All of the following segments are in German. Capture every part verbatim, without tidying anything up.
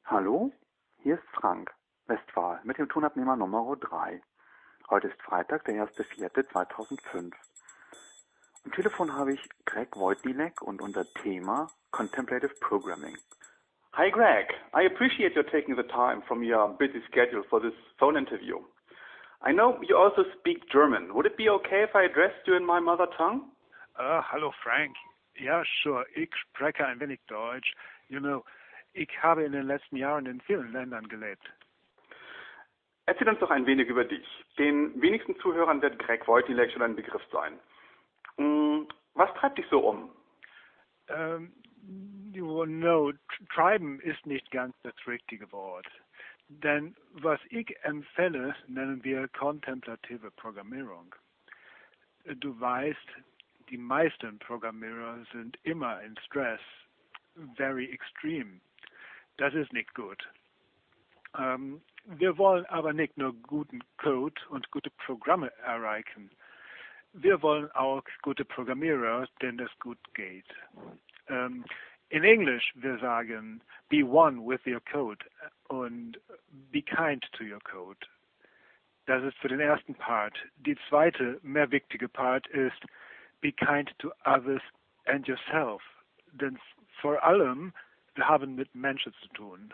Hallo, hier ist Frank Westphal mit dem Tonabnehmer Nummer drei. Heute ist Freitag, der erster vierte zweitausendfünf. Am Telefon habe ich Greg Wojtylek und unser Thema Contemplative Programming. Hi Greg, I appreciate your taking the time from your busy schedule for this phone interview. I know you also speak German. Would it be okay if I addressed you in my mother tongue? Uh, hallo Frank. Ja, sure. Ich spreche ein wenig Deutsch. You know, ich habe in den letzten Jahren in vielen Ländern gelebt. Erzähl uns doch ein wenig über dich. Den wenigsten Zuhörern wird Greg Wojtylek schon ein Begriff sein. Was treibt dich so um? Ähm, you know, treiben ist nicht ganz das richtige Wort. Denn was ich empfehle, nennen wir kontemplative Programmierung. Du weißt, die meisten Programmierer sind immer in Stress, very extreme. Das ist nicht gut. Ähm, wir wollen aber nicht nur guten Code und gute Programme erreichen. Wir wollen auch gute Programmierer, denen es gut geht. Ähm, in Englisch, wir sagen, be one with your code und be kind to your code. Das ist für den ersten Part. Die zweite, mehr wichtige Part ist, be kind to others and yourself. Denn vor allem, wir haben mit Menschen zu tun.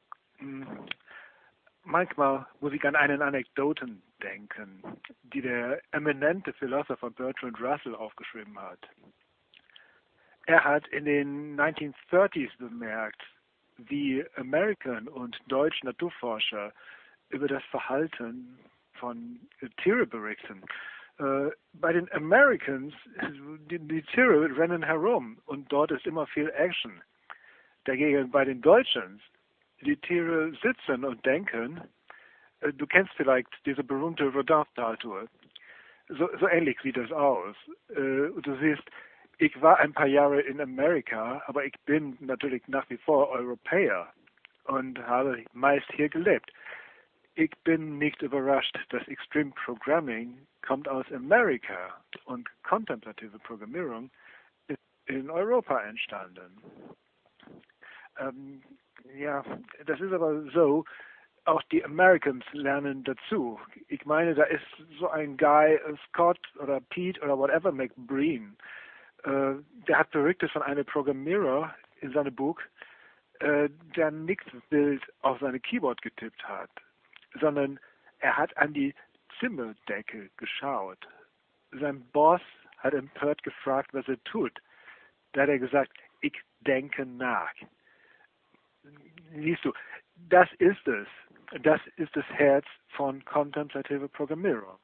Manchmal muss ich an einen Anekdoten denken, die der eminente Philosopher Bertrand Russell aufgeschrieben hat. Er hat in den neunzehnhundertdreißiger bemerkt, wie Amerikaner und deutsche Naturforscher über das Verhalten von Tiere berichten. Äh, bei den Americans, die, die Tiere rennen herum und dort ist immer viel Action. Dagegen bei den Deutschen, die Tiere sitzen und denken. Äh, du kennst vielleicht diese berühmte Rodin-Statue. So, so ähnlich sieht das aus. Äh, du siehst, ich war ein paar Jahre in Amerika, aber ich bin natürlich nach wie vor Europäer und habe meist hier gelebt. Ich bin nicht überrascht, dass Extreme Programming kommt aus Amerika und kontemplative Programmierung ist in Europa entstanden. Ähm, ja, das ist aber so, auch die Americans lernen dazu. Ich meine, da ist so ein Guy, Scott oder Pete oder whatever, McBreen, äh, der hat berichtet von einem Programmierer in seinem Buch, äh, der nichts wild auf seine Keyboard getippt hat, sondern er hat an die Zimmerdecke geschaut. Sein Boss hat empört gefragt, was er tut. Da hat er gesagt, ich denke nach. Siehst du, das ist es. Das ist das Herz von kontemplativer Programmierung.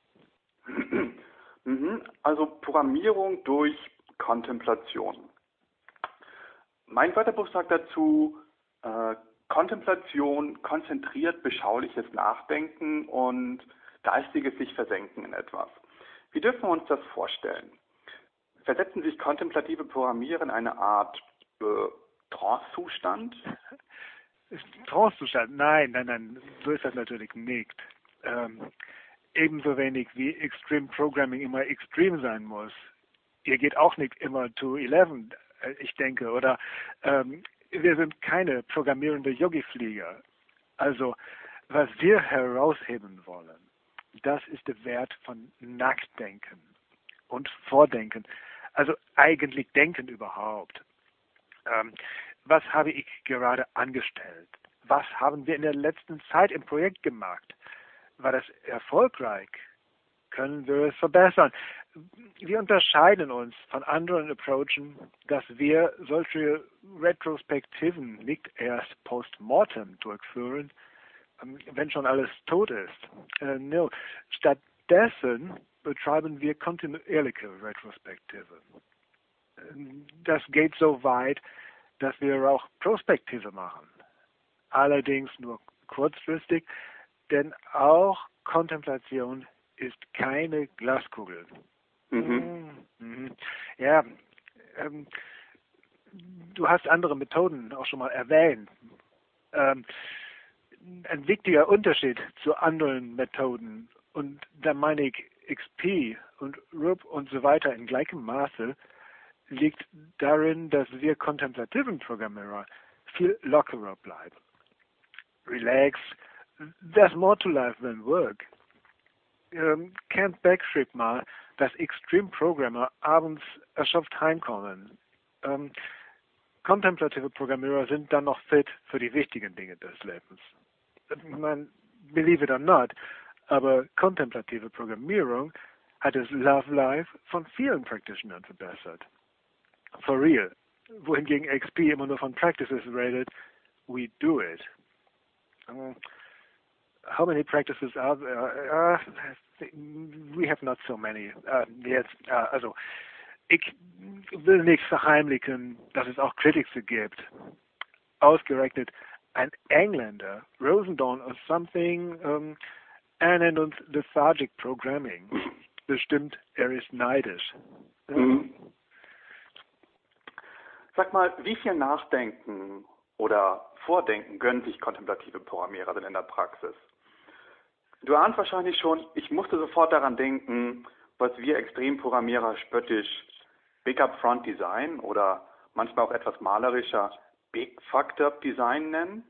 Also Programmierung durch Kontemplation. Mein Wörterbuch sagt dazu, äh, Kontemplation, konzentriert, beschauliches Nachdenken und geistiges sich versenken in etwas. Wie dürfen wir uns das vorstellen? Versetzen sich kontemplative Programmierer in eine Art äh, Trance-Zustand? Trance-Zustand? Nein, nein, nein, so ist das natürlich nicht. Ähm, ebenso wenig wie Extreme Programming immer extrem sein muss. Ihr geht auch nicht immer to eleven, ich denke, oder ähm, wir sind keine programmierende Yogi-Flieger. Also, was wir herausheben wollen, das ist der Wert von Nachdenken und Vordenken. Also eigentlich Denken überhaupt. Ähm, was habe ich gerade angestellt? Was haben wir in der letzten Zeit im Projekt gemacht? War das erfolgreich? Können wir es verbessern? Wir unterscheiden uns von anderen Approachen, dass wir solche Retrospektiven nicht erst post-mortem durchführen, wenn schon alles tot ist. Äh, no. Stattdessen betreiben wir kontinuierliche Retrospektive. Das geht so weit, dass wir auch Prospektive machen. Allerdings nur kurzfristig, denn auch Kontemplation ist keine Glaskugel. Mhm. Mhm. Ja, ähm, du hast andere Methoden auch schon mal erwähnt. Ähm, ein wichtiger Unterschied zu anderen Methoden, und da meine ich X P und R U P und so weiter in gleichem Maße, liegt darin, dass wir kontemplativen Programmierer viel lockerer bleiben. relax. There's more to life than work. Ähm, Kent Beck schrieb mal, dass Extreme-Programmer abends erschöpft heimkommen. Ähm, kontemplative Programmierer sind dann noch fit für die wichtigen Dinge des Lebens. Man, believe it or not, aber kontemplative Programmierung hat das Love Life von vielen Practitionern verbessert. For real. Wohingegen X P immer nur von Practices redet, we do it. Uh, how many practices are there? Uh, we have not so many. Uh, jetzt, uh, also, ich will nicht verheimlichen, dass es auch Kritiker gibt. Ausgerechnet ein Engländer, Rosendahl or something, um, er nennt uns Lethargic Programming. Bestimmt, er ist neidisch. Mhm. Sag mal, wie viel Nachdenken oder Vordenken gönnen sich kontemplative Programmierer denn in der Praxis? Du ahnst wahrscheinlich schon, ich musste sofort daran denken, was wir Extremprogrammierer spöttisch Big Up Front Design oder manchmal auch etwas malerischer Big Fucked Up Design nennen.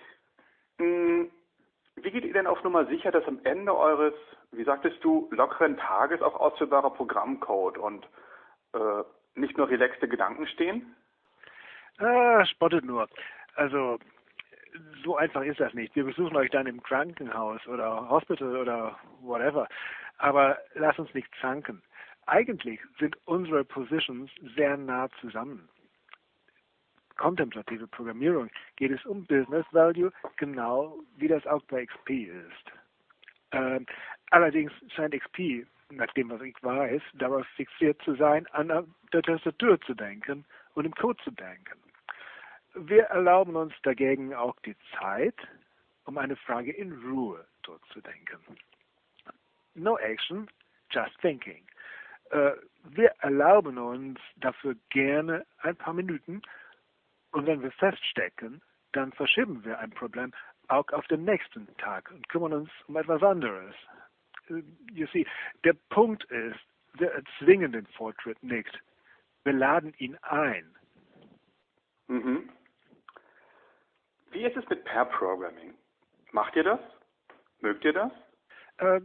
Wie geht ihr denn auf Nummer sicher, dass am Ende eures, wie sagtest du, lockeren Tages auch ausführbarer Programmcode und äh, nicht nur relaxte Gedanken stehen? Ah, spottet nur. Also, so einfach ist das nicht. Wir besuchen euch dann im Krankenhaus oder Hospital oder whatever. Aber lass uns nicht zanken. Eigentlich sind unsere Positions sehr nah zusammen. Kontemplative Programmierung geht es um Business Value, genau wie das auch bei X P ist. Ähm, allerdings scheint X P, nach dem was ich weiß, darauf fixiert zu sein, an der Tastatur zu denken und im Code zu denken. Wir erlauben uns dagegen auch die Zeit, um eine Frage in Ruhe durchzudenken. No action, just thinking. Äh, wir erlauben uns dafür gerne ein paar Minuten und wenn wir feststecken, dann verschieben wir ein Problem auch auf den nächsten Tag und kümmern uns um etwas anderes. You see, der Punkt ist, wir erzwingen den Fortschritt nicht. Wir laden ihn ein. Mhm. Wie ist es mit Pair Programming? Macht ihr das? Mögt ihr das? Ähm,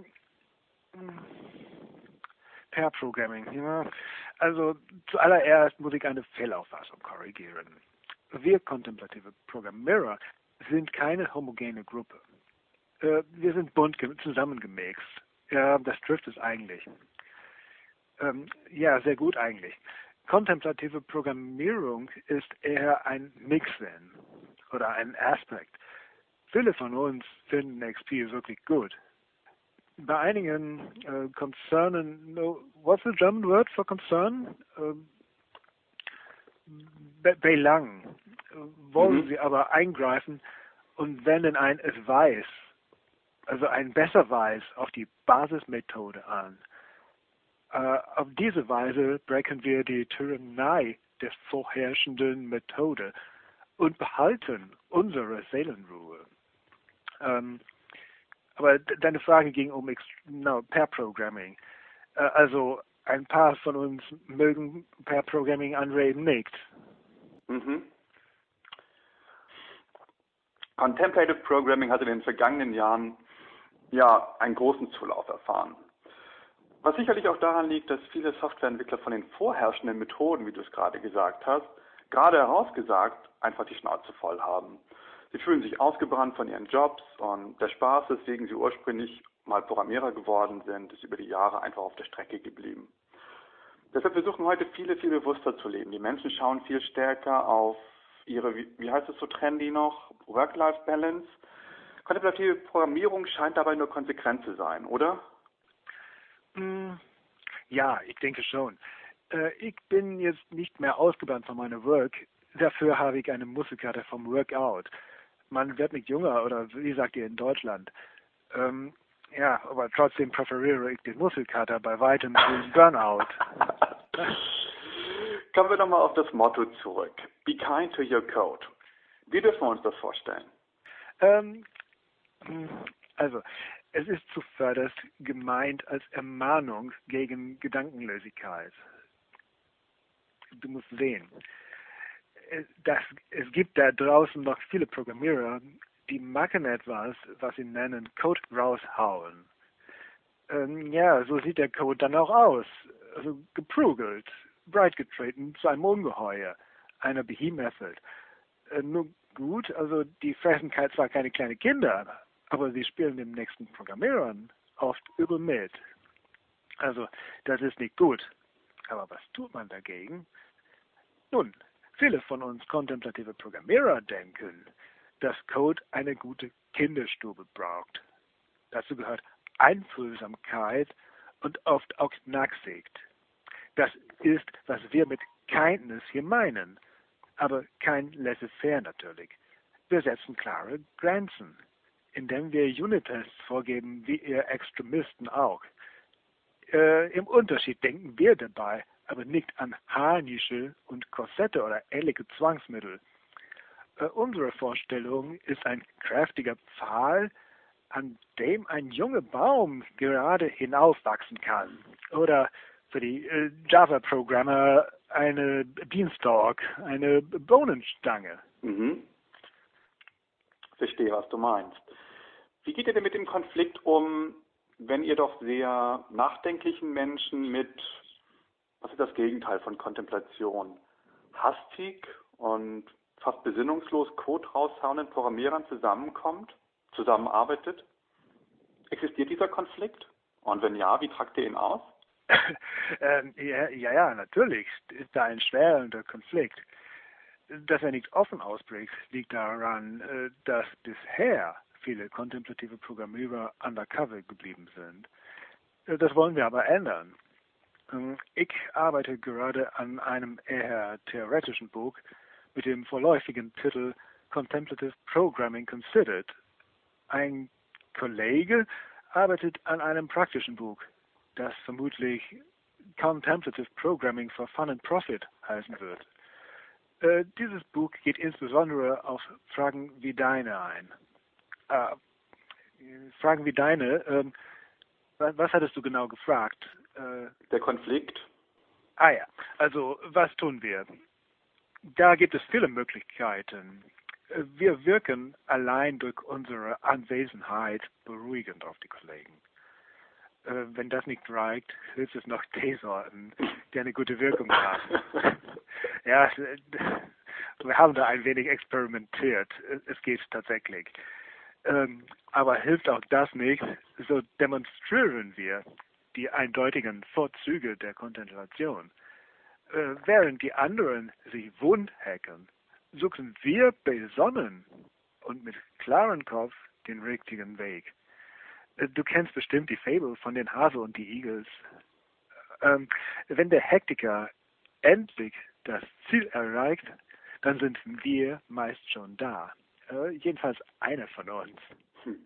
Pair Programming, ja. Also zuallererst muss ich eine Fehlauffassung korrigieren. Wir kontemplative Programmierer sind keine homogene Gruppe. Äh, wir sind bunt zusammengemixt. Ja, das trifft es eigentlich. Ähm, ja, sehr gut eigentlich. Kontemplative Programmierung ist eher ein Mixen oder ein Aspekt. Viele von uns finden X P wirklich gut. Bei einigen äh, Konzernen, no, what's the German word for concern? Ähm, Be Belang wollen mhm. sie aber eingreifen und wenden ein es weiß, also ein Besserweis auf die Basismethode an. Äh, auf diese Weise brechen wir die Tyrannei der vorherrschenden Methode und behalten unsere Seelenruhe. Ähm, aber deine Frage ging um no, Pair Programming. Äh, also ein paar von uns mögen Pair Programming, andere eben nicht. Mhm. Contemplative Programming hat in den vergangenen Jahren ja einen großen Zulauf erfahren. Was sicherlich auch daran liegt, dass viele Softwareentwickler von den vorherrschenden Methoden, wie du es gerade gesagt hast, gerade herausgesagt, einfach die Schnauze voll haben. Sie fühlen sich ausgebrannt von ihren Jobs und der Spaß, weswegen sie ursprünglich mal Programmierer geworden sind, ist über die Jahre einfach auf der Strecke geblieben. Deshalb versuchen heute viele, viel bewusster zu leben. Die Menschen schauen viel stärker auf ihre, wie, wie heißt es so trendy noch, Work-Life-Balance. Kontemplative Programmierung scheint dabei nur konsequent zu sein, oder? Ja, ich denke schon. Äh, ich bin jetzt nicht mehr ausgebrannt von meiner Work. Dafür habe ich eine Muskelkater vom Workout. Man wird nicht jünger, oder wie sagt ihr in Deutschland? Ähm, ja, aber trotzdem präferiere ich den Muskelkater bei weitem zum Burnout. Kommen wir nochmal auf das Motto zurück. Be kind to your code. Wie dürfen wir uns das vorstellen? Ähm, also, es ist zuvörderst gemeint als Ermahnung gegen Gedankenlosigkeit. Du musst sehen, das, es gibt da draußen noch viele Programmierer, die machen etwas, was sie nennen Code raushauen. Ähm, ja, so sieht der Code dann auch aus. Also geprügelt, breitgetreten zu einem Ungeheuer, einer Behemoth. Äh, nur gut, also die fressen zwar keine kleinen Kinder, aber sie spielen den nächsten Programmierern oft übel mit. Also, das ist nicht gut. Aber was tut man dagegen? Nun, viele von uns kontemplative Programmierer denken, dass Code eine gute Kinderstube braucht. Dazu gehört Einfühlsamkeit und oft auch Nachsicht. Das ist, was wir mit Kindness hier meinen, aber kein Laissez-faire natürlich. Wir setzen klare Grenzen, indem wir Unit-Tests vorgeben, wie ihr Extremisten auch. Äh, Im Unterschied denken wir dabei aber nicht an Harnische und Korsette oder ähnliche Zwangsmittel. Äh, unsere Vorstellung ist ein kräftiger Pfahl, an dem ein junger Baum gerade hinaufwachsen kann. Oder für die äh, Java-Programmer eine Beanstalk, eine Bohnenstange. Mhm. Verstehe, was du meinst. Wie geht ihr denn mit dem Konflikt um, wenn ihr doch sehr nachdenklichen Menschen mit, was ist das Gegenteil von Kontemplation, hastig und fast besinnungslos Code raushauenden Programmierern zusammenkommt, zusammenarbeitet? Existiert dieser Konflikt? Und wenn ja, wie tragt ihr ihn aus? ähm, ja, ja, ja, natürlich ist da ein schwerender Konflikt. Dass er nicht offen ausbricht, liegt daran, äh, dass bisher viele kontemplative Programmierer undercover geblieben sind. Äh, das wollen wir aber ändern. Ähm, ich arbeite gerade an einem eher theoretischen Buch mit dem vorläufigen Titel Contemplative Programming Considered. Ein Kollege arbeitet an einem praktischen Buch, das vermutlich Contemplative Programming for Fun and Profit heißen wird. Äh, dieses Buch geht insbesondere auf Fragen wie deine ein. Äh, Fragen wie deine, ähm, was, was hattest du genau gefragt? Äh, Der Konflikt? Ah ja, also was tun wir? Da gibt es viele Möglichkeiten. Äh, Wir wirken allein durch unsere Anwesenheit beruhigend auf die Kollegen. Äh, wenn das nicht reicht, hilft es noch Teesorten, die eine gute Wirkung haben. Ja, wir haben da ein wenig experimentiert. Es geht tatsächlich. Ähm, aber hilft auch das nicht, so demonstrieren wir die eindeutigen Vorzüge der Kontemplation. Äh, während die anderen sich wundhacken, suchen wir besonnen und mit klarem Kopf den richtigen Weg. Äh, du kennst bestimmt die Fable von den Hase und die Igels. Ähm, wenn der Hektiker endlich das Ziel erreicht, dann sind wir meist schon da. Äh, jedenfalls einer von uns. Hm.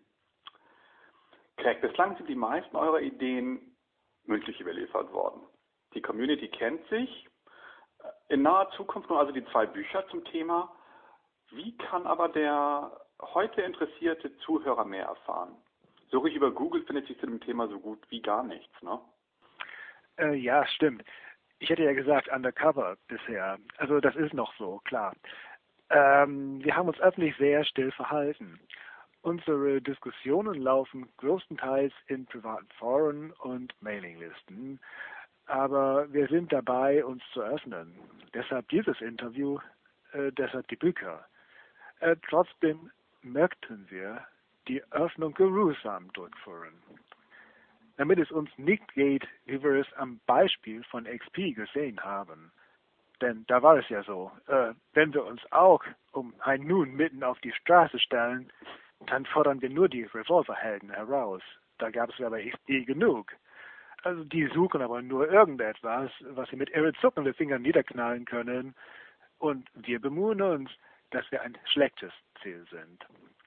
Greg, bislang sind die meisten eurer Ideen mündlich überliefert worden. Die Community kennt sich. In naher Zukunft nur also die zwei Bücher zum Thema. Wie kann aber der heute interessierte Zuhörer mehr erfahren? Suche ich über Google, findet sich zu dem Thema so gut wie gar nichts, ne? Äh, ja, stimmt. Ich hätte ja gesagt undercover bisher. Also das ist noch so, klar. Ähm, wir haben uns öffentlich sehr still verhalten. Unsere Diskussionen laufen größtenteils in privaten Foren und Mailinglisten. Aber wir sind dabei, uns zu öffnen. Deshalb dieses Interview, äh, deshalb die Bücher. Äh, trotzdem möchten wir die Öffnung geruhsam durchführen. Damit es uns nicht geht, wie wir es am Beispiel von X P gesehen haben. Denn da war es ja so, äh, wenn wir uns auch um ein Nun mitten auf die Straße stellen, dann fordern wir nur die Revolverhelden heraus. Da gab es aber X P genug. Also die suchen aber nur irgendetwas, was sie mit ihren zuckenden Fingern niederknallen können. Und wir bemühen uns, dass wir ein schlechtes Ziel sind.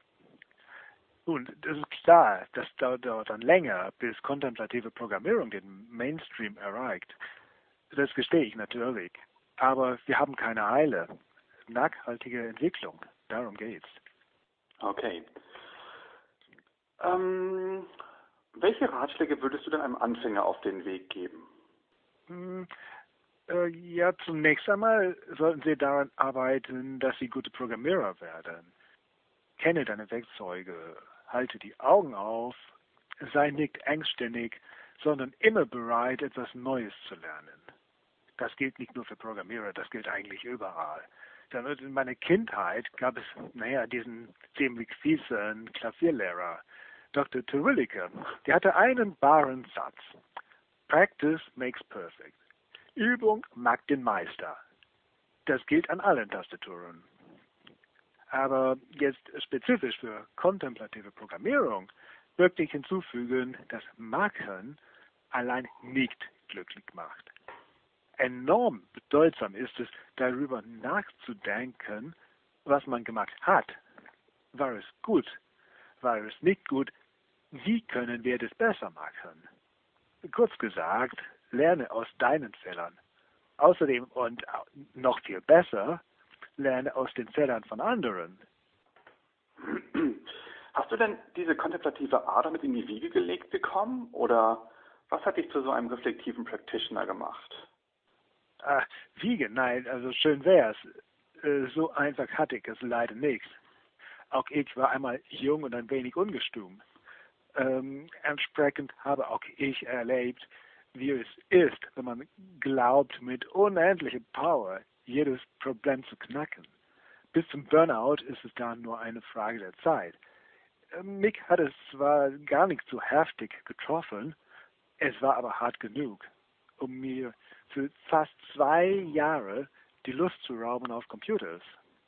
Nun, es ist klar, das dauert dann länger, bis kontemplative Programmierung den Mainstream erreicht. Das gestehe ich natürlich. Aber wir haben keine Eile. Nachhaltige Entwicklung, darum geht's. Okay. Ähm, welche Ratschläge würdest du denn einem Anfänger auf den Weg geben? Hm, äh, ja, zunächst einmal sollten Sie daran arbeiten, dass Sie gute Programmierer werden. kenne deine Werkzeuge, halte die Augen auf, sei nicht engständig, sondern immer bereit, etwas Neues zu lernen. Das gilt nicht nur für Programmierer, das gilt eigentlich überall. Dann in meiner Kindheit gab es, naja, diesen ziemlich fiesen Klavierlehrer, Doktor Terwilliger. Der hatte einen wahren Satz. Practice makes perfect. Übung macht den Meister. Das gilt an allen Tastaturen. Aber jetzt spezifisch für kontemplative Programmierung möchte ich hinzufügen, dass Machen allein nicht glücklich macht. Enorm bedeutsam ist es, darüber nachzudenken, was man gemacht hat. War es gut? War es nicht gut? Wie können wir das besser machen? Kurz gesagt, lerne aus deinen Fehlern. Außerdem und noch viel besser, lerne aus den Fehlern von anderen. Hast du denn diese kontemplative Ader mit in die Wiege gelegt bekommen? Oder was hat dich zu so einem reflektiven Practitioner gemacht? Ah, Wiege? Nein, also schön wär's. Äh, so einfach hatte ich es leider nicht. Auch ich war einmal jung und ein wenig ungestüm. Ähm, entsprechend habe auch ich erlebt, wie es ist, wenn man glaubt, mit unendlicher Power jedes Problem zu knacken. Bis zum Burnout ist es dann nur eine Frage der Zeit. Mich hat es zwar gar nicht so heftig getroffen, es war aber hart genug, um mir für fast zwei Jahre die Lust zu rauben auf Computers.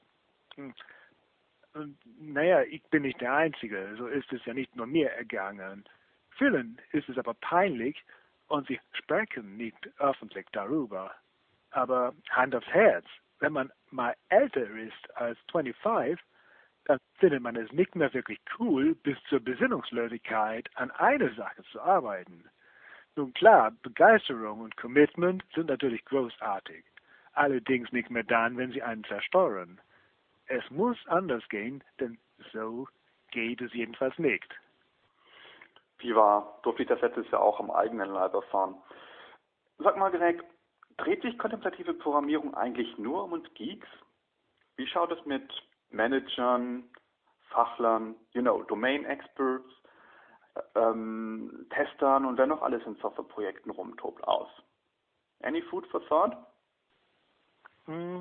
Und naja, ich bin nicht der Einzige, so ist es ja nicht nur mir ergangen. Vielen ist es aber peinlich und sie sprechen nicht öffentlich darüber. Aber Hand aufs Herz, wenn man mal älter ist als fünfundzwanzig, dann findet man es nicht mehr wirklich cool, bis zur Besinnungslosigkeit an eine Sache zu arbeiten. Nun klar, Begeisterung und Commitment sind natürlich großartig, allerdings nicht mehr dann, wenn sie einen zerstören. Es muss anders gehen, denn so geht es jedenfalls nicht. Wie war, durfte ich das letztes Jahr auch am eigenen Leib erfahren. Sag mal, Greg, dreht sich kontemplative Programmierung eigentlich nur um uns Geeks? Wie schaut es mit Managern, Fachlern, you know, Domain Experts, ähm, Testern und wer noch alles in Softwareprojekten rumtobt aus? Any food for thought? Hm.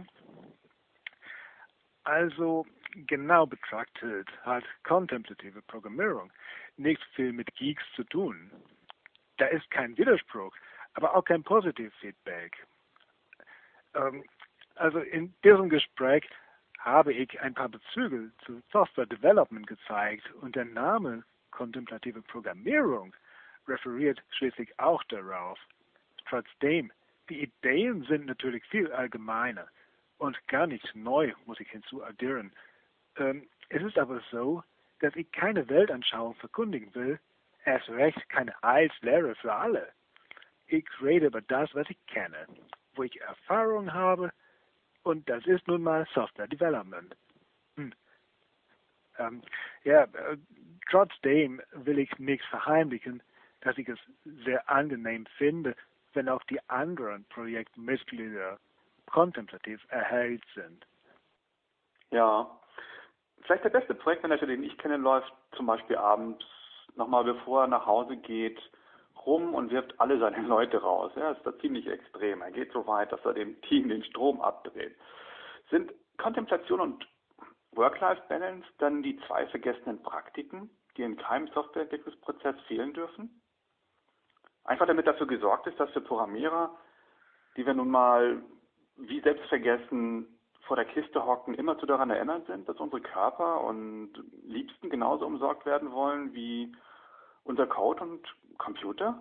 Also genau betrachtet hat kontemplative Programmierung nicht viel mit Geeks zu tun. Da ist kein Widerspruch, aber auch kein Positivfeedback. Ähm, also in diesem Gespräch habe ich ein paar Bezüge zu Software Development gezeigt und der Name kontemplative Programmierung referiert schließlich auch darauf. Trotzdem, die Ideen sind natürlich viel allgemeiner und gar nicht neu, muss ich hinzuaddieren. Ähm, es ist aber so, dass ich keine Weltanschauung verkündigen will, erst recht keine Heilslehre für alle. Ich rede über das, was ich kenne, wo ich Erfahrung habe, und das ist nun mal Software Development. Hm. Ähm, ja, äh, trotzdem will ich nicht verheimlichen, dass ich es sehr angenehm finde, wenn auch die anderen Projektmitglieder kontemplativ erhellt sind. Ja, vielleicht der beste Projektmanager, den ich kenne, läuft zum Beispiel abends nochmal, bevor er nach Hause geht, rum und wirft alle seine Leute raus. Ja, das ist da ziemlich extrem. Er geht so weit, dass er dem Team den Strom abdreht. Sind Kontemplation und Work-Life-Balance dann die zwei vergessenen Praktiken, die in keinem Softwareentwicklungsprozess fehlen dürfen? Einfach damit dafür gesorgt ist, dass wir Programmierer, die wir nun mal wie selbstvergessen vor der Kiste hocken, immer zu daran erinnert sind, dass unsere Körper und Liebsten genauso umsorgt werden wollen wie unser Code und Computer?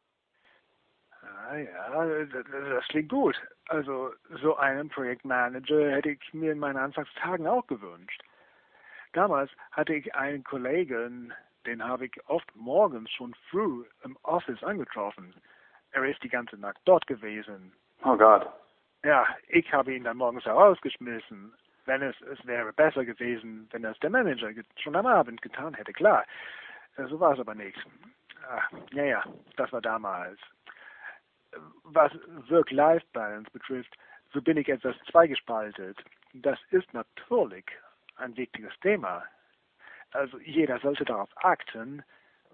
Ah ja, das, das klingt gut. Also so einen Projektmanager hätte ich mir in meinen Anfangstagen auch gewünscht. Damals hatte ich einen Kollegen, den habe ich oft morgens schon früh im Office angetroffen. Er ist die ganze Nacht dort gewesen. Oh Gott. Ja, ich habe ihn dann morgens herausgeschmissen. Wenn es, es wäre besser gewesen, wenn das der Manager schon am Abend getan hätte, klar. So war es aber nicht. Ach, ja, ja, das war damals. Was Work-Life-Balance betrifft, so bin ich etwas zweigespaltet. Das ist natürlich ein wichtiges Thema. Also jeder sollte darauf achten,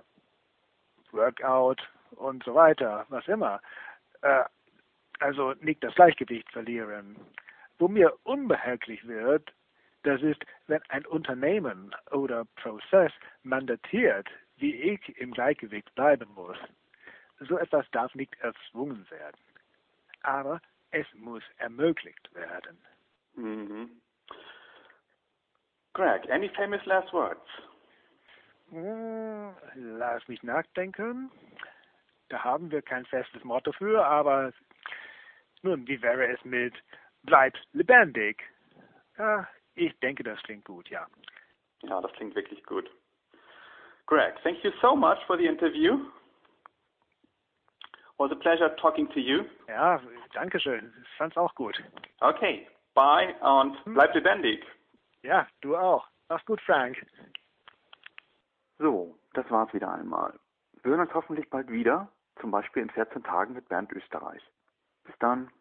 Workout und so weiter, was immer. Äh, also nicht das Gleichgewicht verlieren. Wo mir unbehaglich wird, das ist, wenn ein Unternehmen oder Prozess mandatiert, wie ich im Gleichgewicht bleiben muss. So etwas darf nicht erzwungen werden. Aber es muss ermöglicht werden. Mhm. Greg, any famous last words? Hm, lass mich nachdenken. Da haben wir kein festes Motto für, aber nun, wie wäre es mit bleib lebendig? Ja, ich denke, das klingt gut, ja. Ja, das klingt wirklich gut. Greg, thank you so much for the interview. Was a pleasure talking to you. Ja, danke schön. Ich fand's auch gut. Okay, bye und bleib lebendig. Ja, du auch. Mach's gut, Frank. So, das war's wieder einmal. Wir hören uns hoffentlich bald wieder, zum Beispiel in vierzehn Tagen mit Bernd Österreich. Bis dann.